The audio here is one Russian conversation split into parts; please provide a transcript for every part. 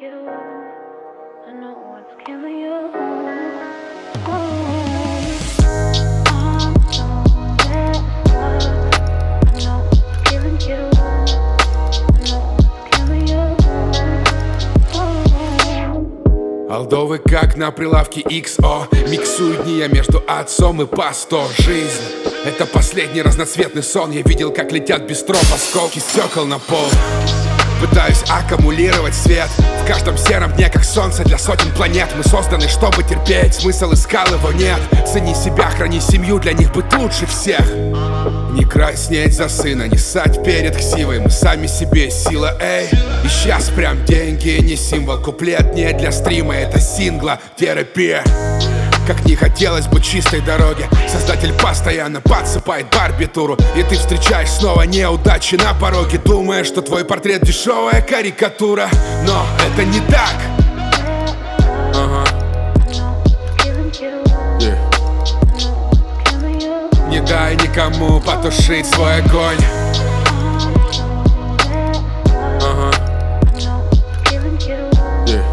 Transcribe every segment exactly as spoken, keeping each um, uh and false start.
you. I know what's killing you. Oh, I'm so bad. I know what's killing you. I know what's killing you. Oh. Алдовый как на прилавке икс о. Миксую дни я между отцом и пасто. Жизнь — это последний разноцветный сон. Я видел, как летят бистро осколки стекол на пол. Пытаюсь аккумулировать свет в каждом сером дне, как солнце для сотен планет. Мы созданы, чтобы терпеть, смысл искал, его нет. Цени себя, храни семью, для них быть лучше всех. Не краснеть за сына, не ссать перед ксивой. Мы сами себе сила, эй. И сейчас прям деньги, не символ. Куплет не для стрима, это сингла, терапия. Как не хотелось бы чистой дороги, создатель постоянно подсыпает барбитуру. И ты встречаешь снова неудачи на пороге, думая, что твой портрет дешевая карикатура. Но это не так. Ага. Yeah. Не дай никому потушить свой огонь. Ага. Yeah.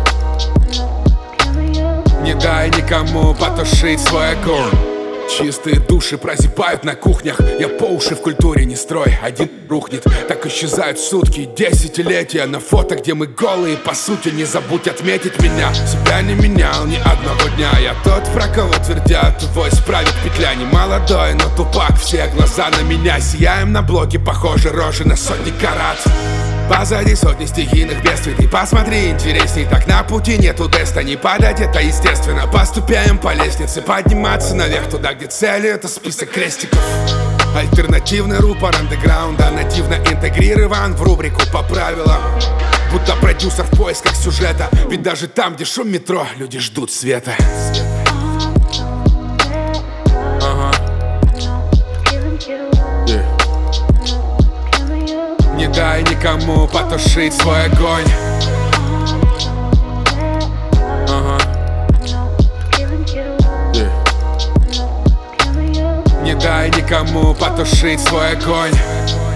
Не дай никому потушить свой огонь. Чистые души прозябают на кухнях. Я по уши в культуре, не строй, один рухнет. Так исчезают сутки, десятилетия. На фото, где мы голые, по сути, не забудь отметить меня. Себя не менял ни одного дня. Я тот, про кого твердят, твой справит петля. Не молодой, но тупак, все глаза на меня. Сияем на блоке, похожи рожи на сотни карат. Позади сотни стихийных бедствий. Ты посмотри, интересней, так на пути нету теста. Не падать, это естественно. Поступаем по лестнице, подниматься наверх, туда, где цели — это список крестиков. Альтернативный рупор андеграунда нативно интегрирован в рубрику по правилам. Будто продюсер в поисках сюжета. Ведь даже там, где шум метро, люди ждут света. Ага. Yeah. Не дай никому потушить свой огонь. Ага. Yeah. Не дай никому потушить свой огонь.